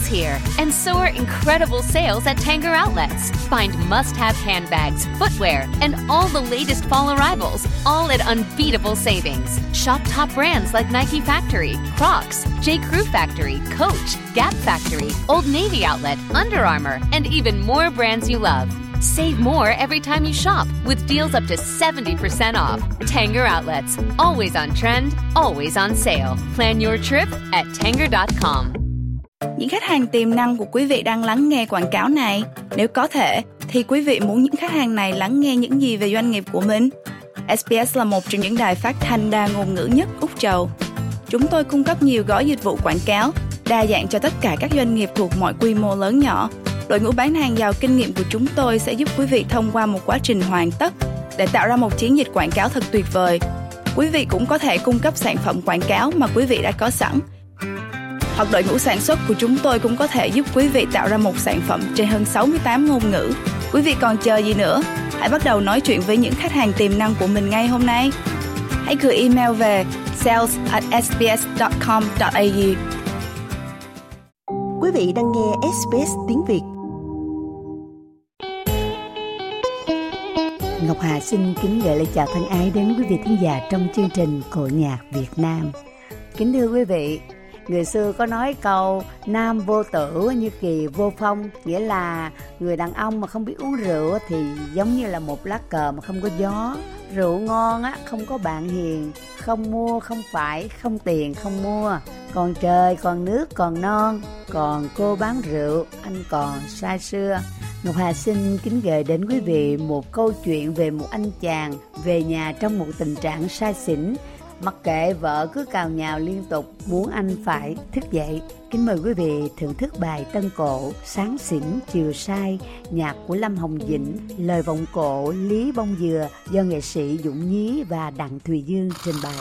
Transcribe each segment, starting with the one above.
here, and so are incredible sales at Tanger Outlets. Find must-have handbags, footwear, and all the latest fall arrivals, all at unbeatable savings. Shop top brands like Nike Factory, Crocs, J. Crew Factory, Coach, Gap Factory, Old Navy Outlet, Under Armour, and even more brands you love. Save more every time you shop with deals up to 70% off. Tanger Outlets. Always on trend, always on sale. Plan your trip at tanger.com. Những khách hàng tiềm năng của quý vị đang lắng nghe quảng cáo này. Nếu có thể, thì quý vị muốn những khách hàng này lắng nghe những gì về doanh nghiệp của mình? SBS là một trong những đài phát thanh đa ngôn ngữ nhất Úc Châu. Chúng tôi cung cấp nhiều gói dịch vụ quảng cáo, đa dạng cho tất cả các doanh nghiệp thuộc mọi quy mô lớn nhỏ. Đội ngũ bán hàng giàu kinh nghiệm của chúng tôi sẽ giúp quý vị thông qua một quá trình hoàn tất để tạo ra một chiến dịch quảng cáo thật tuyệt vời. Quý vị cũng có thể cung cấp sản phẩm quảng cáo mà quý vị đã có sẵn. Hoặc đội ngũ sản xuất của chúng tôi cũng có thể giúp quý vị tạo ra một sản phẩm trên hơn 68 ngôn ngữ. Quý vị còn chờ gì nữa? Hãy bắt đầu nói chuyện với những khách hàng tiềm năng của mình ngay hôm nay. Hãy gửi email về sales@sbs.com.au. Quý vị đang nghe SBS tiếng Việt. Ngọc Hà xin kính gửi lời chào thân ái đến quý vị thính giả trong chương trình Cội Nhạc Việt Nam. Kính thưa quý vị, người xưa có nói câu nam vô tử như kỳ vô phong, nghĩa là người đàn ông mà không biết uống rượu thì giống như là một lá cờ mà không có gió. Rượu ngon á, không có bạn hiền, không mua không phải, không tiền không mua. Còn trời, còn nước, còn non, còn cô bán rượu, anh còn say sưa. Ngọc Hà xin kính gửi đến quý vị một câu chuyện về một anh chàng về nhà trong một tình trạng say xỉn. Mặc kệ vợ cứ cào nhào liên tục muốn anh phải thức dậy. Kính mời quý vị thưởng thức bài tân cổ Sáng xỉn chiều say, nhạc của Lâm Hồng Vĩnh, lời vọng cổ Lý Bông Dừa do nghệ sĩ Dũng Nhí và Đặng Thùy Dương trình bày.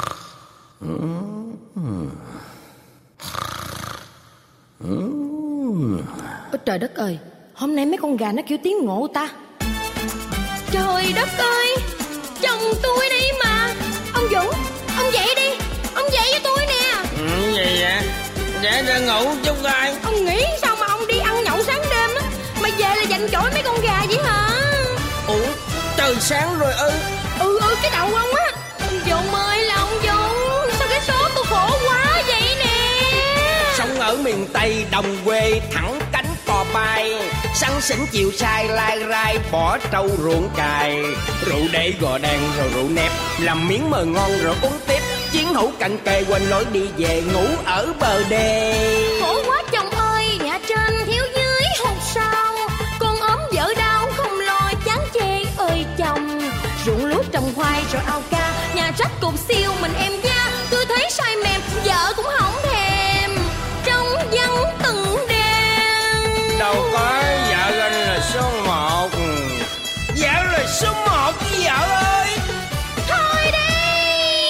Ôi trời đất ơi, hôm nay mấy con gà nó kêu tiếng ngộ ta. Trời đất ơi, chồng tôi đây mà. Ông Dũng, ông dậy đi, ông dậy với tôi nè. Gì vậy? Dậy ra ngủ chút coi. Ông nghĩ sao mà ông đi ăn nhậu sáng đêm á, mà về là giành chổi mấy con gà vậy hả? Ủa, trời sáng rồi ư? Cái đầu ông á. Ông Dũng ơi là ông Dũng, sao cái số tôi khổ quá vậy nè. Sống ở miền Tây đồng quê thẳng cánh cò bay, sáng xỉn chiều sai lai rai bỏ trâu ruộng cài. Rượu để gò đàn rồi rượu nếp, làm miếng mờ ngon rồi uống tiếp. Chiến hữu cận kề quên lối đi về ngủ ở bờ đê. Khổ quá chồng ơi, nhà trên thiếu dưới hụt sao. Con ốm vợ đau không lo chán chê ơi chồng. Ruộng lúa trồng khoai rồi ao ca, nhà rách cục siêu mình em da. Tôi thấy say mềm, vợ cũng không thèm. Trong vắng từng đêm. Đâu có, vợ anh là số 1. Vợ là số 1 với vợ ơi. Thôi đi.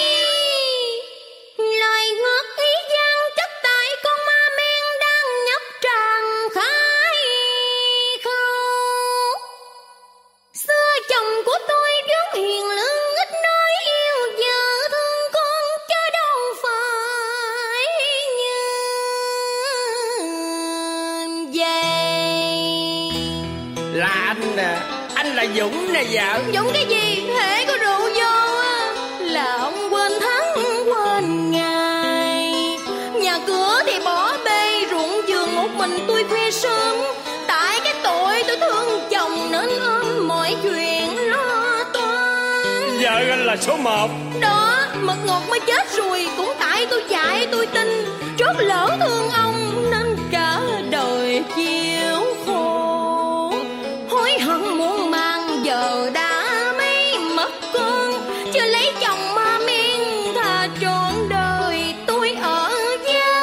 Lời ngọt ý gian chất tại con ma men đang nhấp tràn khái khâu. Xưa chồng của tôi vốn hiền lương ít nói yêu vợ thương con chứ đâu phải như vậy. Là anh nè, anh là Dũng nè vợ. Dũng cái gì? Hễ có rượu vô á là ông quên tháng quên ngày. Nhà cửa thì bỏ bê, ruộng vườn một mình tôi thuê sớm. Tại cái tội tôi thương chồng nên ôm mọi chuyện lo toan. Vợ anh là số 1. Đó, mật ngọt mới chết rồi cũng tại tôi dạy tôi tin. Trót lỡ thương ông nên cả đời chịu khổ. Hối hận muộn màng giờ đã mấy mất con. Chưa lấy chồng ma men thà trọn đời tôi ở gia.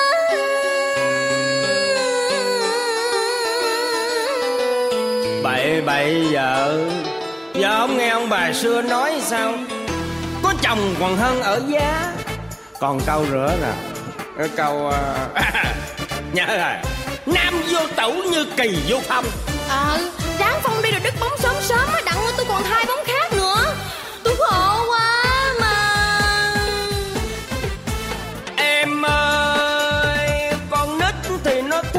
Bậy vợ. Giờ ông nghe ông bà xưa nói sao? Có chồng còn hơn ở giá. Còn câu rửa nè, cái câu nhớ rồi. Nam vô tủ như kỳ vô phong. Ráng phong đi rồi đứt bóng sớm sớm á, đặng tôi còn 2 bóng khác nữa. Tôi khổ quá mà. Em ơi, con nít thì nó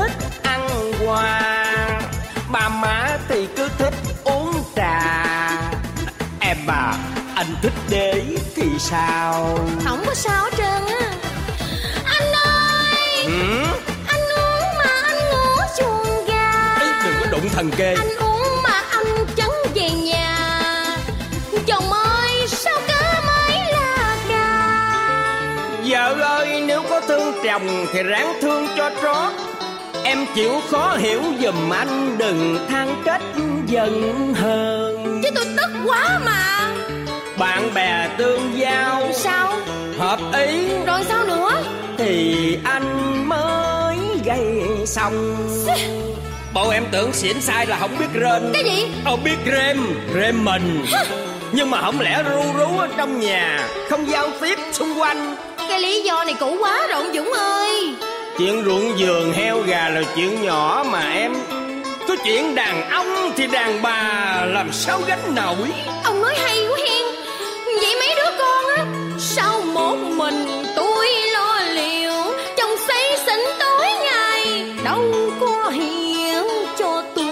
qua. Ba má thì cứ thích uống trà. Em à, anh thích đế thì sao? Không có sao hết trơn á. Anh ơi, anh uống mà anh ngủ chuồng gà. Ê, đừng có đụng thần kê. Anh uống mà anh chấn về nhà. Chồng ơi, sao cá mới là gà. Vợ ơi, nếu có thương chồng thì ráng thương cho trót. Em chịu khó hiểu giùm anh, đừng than trách giận hờn. Chứ tôi tức quá mà. Bạn bè tương giao Sao? hợp ý Rồi sao nữa? thì anh mới gây xong. Bộ em tưởng xỉn sai là không biết rên. Cái gì? Biết rêm mình. Nhưng mà không lẽ ru rú ở trong nhà, không giao tiếp xung quanh. Cái lý do này cũ quá rồi ông Dũng ơi. Chuyện ruộng vườn heo gà là chuyện nhỏ mà em. Có chuyện đàn ông thì đàn bà làm sao gánh nổi. Ông nói hay quá hen. Vậy mấy đứa con á, sao một mình tôi lo liệu. Chồng xây xỉn tối ngày, đâu có hiểu cho tôi.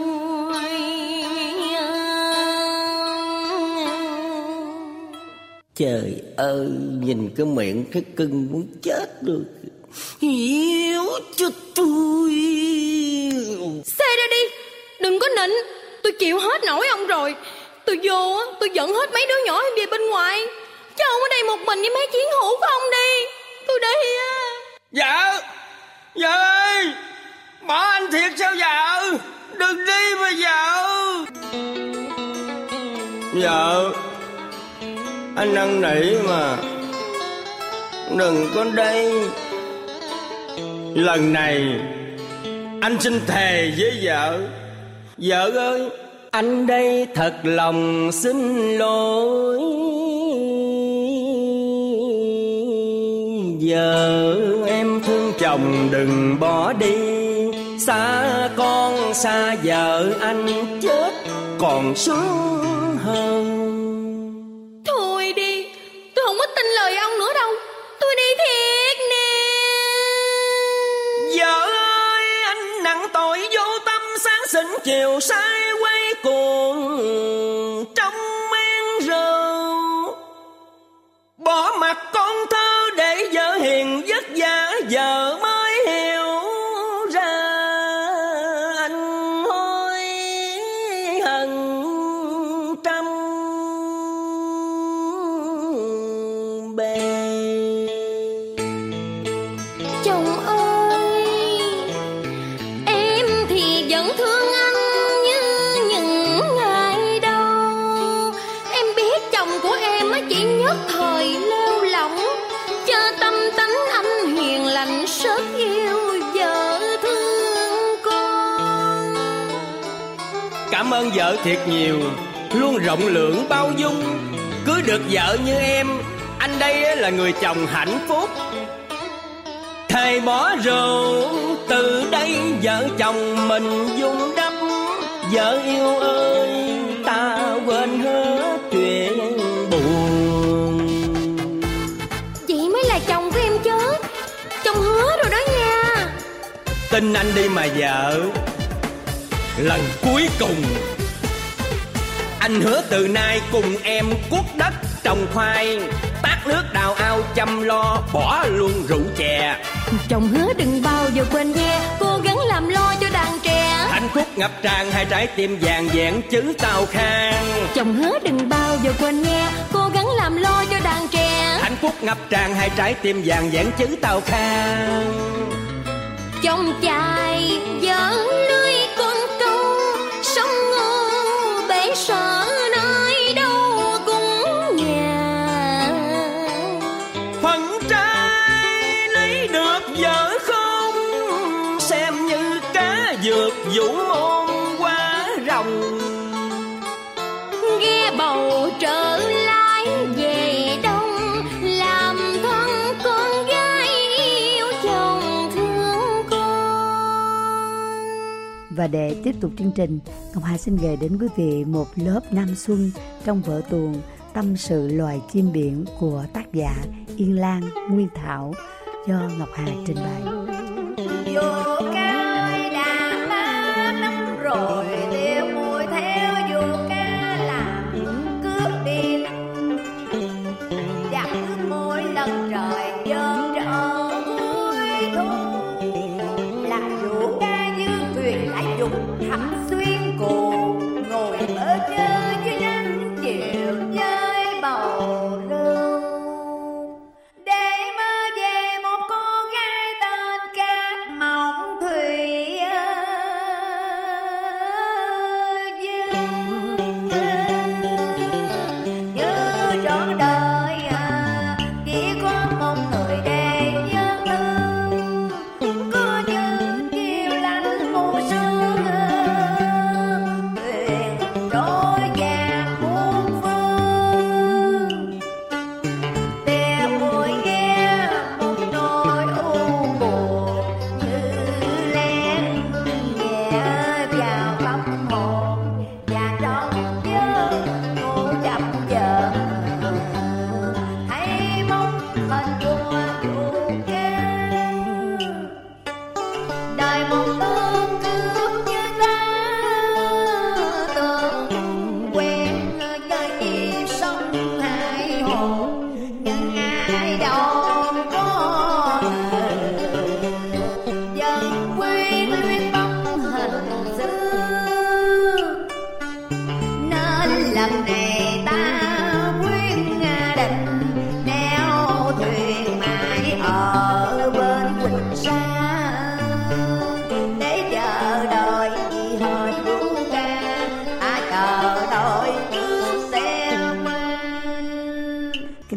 Trời ơi, nhìn cái miệng cái cưng muốn chết được. Hiểu cho tôi. Xê ra đi, đừng có nịnh. Tôi chịu hết nổi ông rồi. Tôi vô á, tôi dẫn hết mấy đứa nhỏ về bên ngoài. Cho ông ở đây một mình với mấy chiến hữu của ông đi. Tôi đây á. Vợ ơi, bỏ anh thiệt sao vợ? Đừng đi mà vợ. Vợ, anh năn nỉ mà, đừng có đây. Lần này anh xin thề với vợ. Vợ ơi, anh đây thật lòng xin lỗi. Vợ em thương chồng đừng bỏ đi. Xa con xa vợ anh chết còn sướng hơn. Thôi đi, tôi không có tin lời ông nữa đâu. Tôi đi thiệt nè. Vợ ơi, anh nặng tội vô tâm, sáng xỉn chiều say quay cuồng trong men rượu. Bỏ mặt con thơ để vợ hiền vất vả, vợ mới hiểu ra anh hối hận trăm bề. Chồng ơi, em thì vẫn thương anh như những ngày đầu. Em biết chồng của em chỉ nhất thời lêu lỏng, cho tâm tánh anh hiền lành rất yêu vợ thương con. Cảm ơn vợ thiệt nhiều, luôn rộng lượng bao dung. Cưới được vợ như em, anh đây là người chồng hạnh phúc. Thầy bỏ rượu, từ đây vợ chồng mình dung đắp. Vợ yêu ơi, ta quên hết chuyện buồn. Vậy mới là chồng của em chứ. Chồng hứa rồi đó nha. Tin anh đi mà vợ. Lần cuối cùng anh hứa từ nay cùng em cuốc đất trồng khoai, tát nước đào ao chăm lo, bỏ luôn rượu chè. Chồng hứa đừng bao giờ quên nghe, cố gắng làm lo cho đàn trẻ. Hạnh phúc ngập tràn hai trái tim vàng vẹn chữ Tàu Khang. Chồng hứa đừng bao giờ quên nghe, cố gắng làm lo cho đàn trẻ. Hạnh phúc ngập tràn hai trái tim vàng vẹn chữ Tàu Khang. Chồng chài vợ lưới con câu, sông ngô bể sợ nơi đâu cũng nhà. Phần trai lấy được vợ không, xem như cá vượt vũ môn qua rồng. Ghe bầu trở lại về đông, làm thân con gái yêu chồng thương con. Và để tiếp tục chương trình, Ngọc Hà xin gửi đến quý vị một lớp Nam Xuân trong vở tuồng Tâm sự loài chim biển của tác giả Yên Lan, Nguyên Thảo do Ngọc Hà trình bày. Vô cái đàn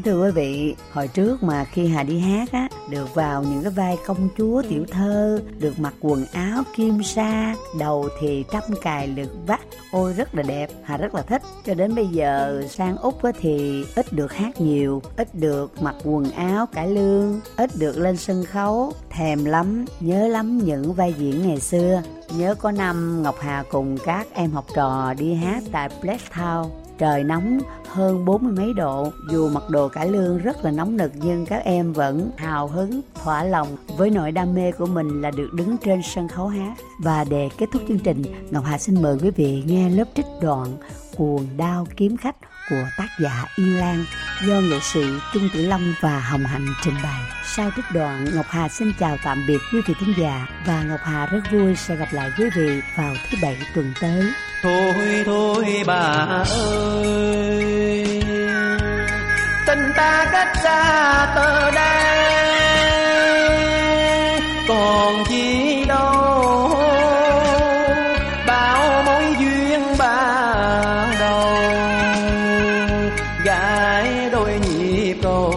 Kính thưa quý vị, hồi trước mà khi Hà đi hát á, được vào những cái vai công chúa tiểu thơ, được mặc quần áo kim sa, đầu thì trăm cài lược vắt, ôi rất là đẹp, Hà rất là thích. Cho đến bây giờ sang Úc á, thì ít được hát nhiều, ít được mặc quần áo cải lương, ít được lên sân khấu. Thèm lắm, nhớ lắm những vai diễn ngày xưa. Nhớ có năm Ngọc Hà cùng các em học trò đi hát tại Blacktown. Trời nóng hơn 40 mấy độ, dù mặc đồ cải lương rất là nóng nực nhưng các em vẫn hào hứng, thỏa lòng với nỗi đam mê của mình là được đứng trên sân khấu hát. Và để kết thúc chương trình, Ngọc Hà xin mời quý vị nghe lớp trích đoạn Cuồng Đao Kiếm Khách của tác giả Yên Lan do nghệ sĩ Trung Tử Long và Hồng Hạnh trình bày. Sau trích đoạn, Ngọc Hà xin chào tạm biệt quý vị thính giả và Ngọc Hà rất vui sẽ gặp lại quý vị vào thứ Bảy tuần tới. Thôi thôi bà ơi, tình ta cách xa tờ đây, còn chi đâu bao mối duyên ban đầu, gái đôi nhịp cầu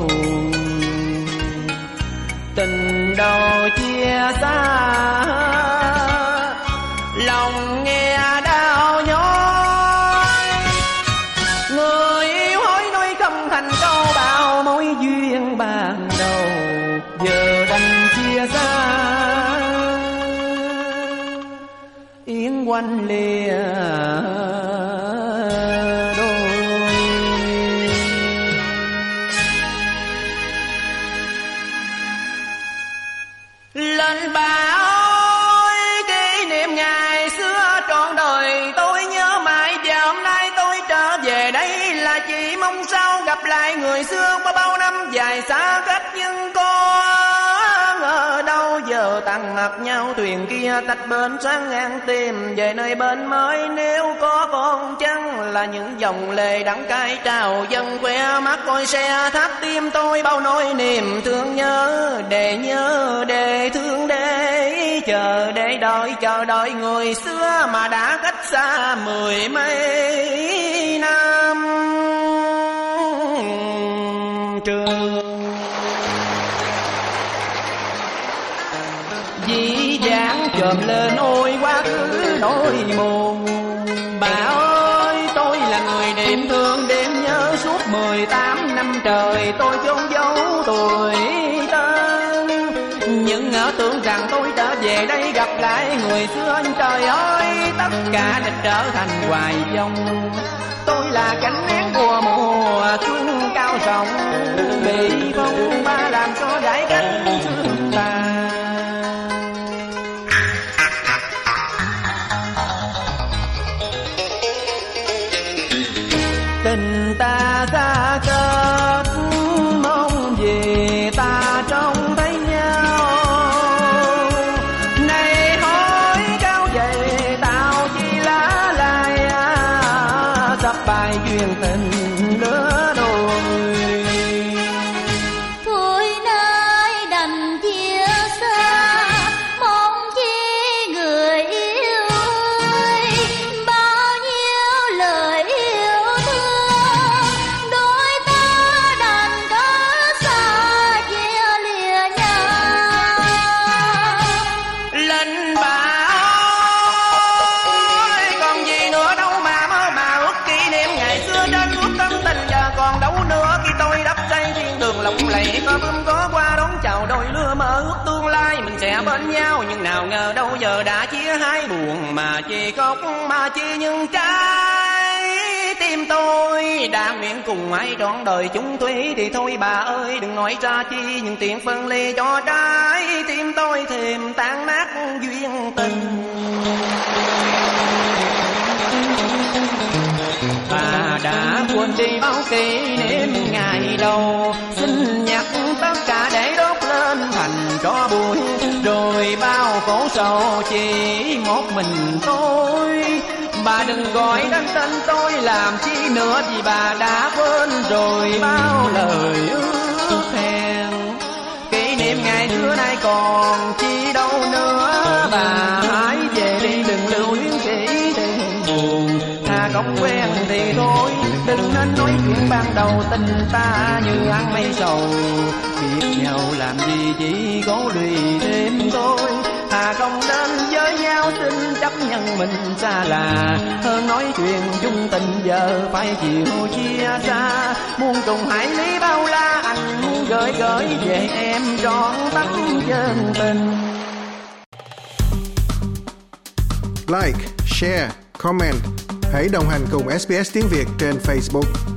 tình đầu chia xa, lòng nghe đau nhói. Người yêu hối nói không thành câu, bao mối duyên ban đầu giờ đành chia xa. Yến quanh lìa lên bà ơi, kỷ niệm ngày xưa trọn đời tôi nhớ mãi, và hôm nay tôi trở về đây là chỉ mong sao gặp lại người xưa. Qua bao năm dài xa cách nhưng có ở đâu giờ tàn mặt nhau, thuyền kia tách bến sáng ngang tìm về nơi bên mới. Nếu có con chăng là những dòng lệ đắng cay trào dâng que mắt coi xe thắt tim tôi bao nỗi niềm thương nhớ, để thương để chờ để đợi, chờ đợi người xưa mà đã cách xa mười mấy năm trường. Dĩ dãn chồm lên ôi quá khứ nỗi buồn. Bà ơi, tôi là người đêm thương đêm nhớ suốt 18 năm trời, tôi chôn giấu tuổi tân. Nhưng ngỡ tưởng rằng tôi trở về đây gặp lại người xưa, trời ơi tất cả đã trở thành hoài vọng. Tôi là cánh én của mùa xuân cao rộng, bị phong ba làm cho gái cánh thương ta. Tình ta xa kết mong gì ta trông thấy nhau, này hỏi cao vậy tao chỉ lá lai sắp bài duyên tình lứa đôi. Thôi nay đành chia xa, mong chi người yêu ơi, bao nhiêu lời yêu thương, đôi ta đành có xa chia lìa nhau. Lên bà ơi, còn gì nữa đâu mà mơ mà ước kỷ niệm ngày xưa đến ước tâm tình giờ còn đâu nữa. Khi tôi đắp xây thiên đường lộng lẫy có bướm có qua đón chào đôi lứa mơ ước tương lai mình sẽ bên nhau, nhưng nào ngờ đâu giờ đã chia hai, buồn mà chi khóc mà chi nhưng trái tim tôi đã nguyện cùng ai trọn đời chung thủy. Thì thôi bà ơi đừng nói ra chi những tiếng phân ly cho trái tim tôi thèm tan nát duyên tình. Bà đã quên đi bao kỷ niệm ngày đầu, xin nhắc tất cả để đốt lên thành tro bụi, rồi bao khổ sầu chỉ một mình tôi. Bà đừng gọi đến tên tôi làm chi nữa, vì bà đã quên rồi bao lời ước hẹn. Kỷ niệm ngày xưa nay còn chi đâu nữa, bà hãy về đi đừng lưu luyến kỹ thêm buồn. Thà không quen thì thôi đừng đừng nên nói chuyện ban đầu, tình ta như ăn mây sầu. Biết nhau làm gì chỉ cố lụy thêm thôi, thà không đến với nhau xin chấp nhận mình xa lạ, hơn nói chuyện chung tình giờ phải chịu chia xa. Muôn trùng hải lý bao la, anh muốn gửi về em trọn tấm chân tình. Like, share, comment. Hãy đồng hành cùng SBS tiếng Việt trên Facebook.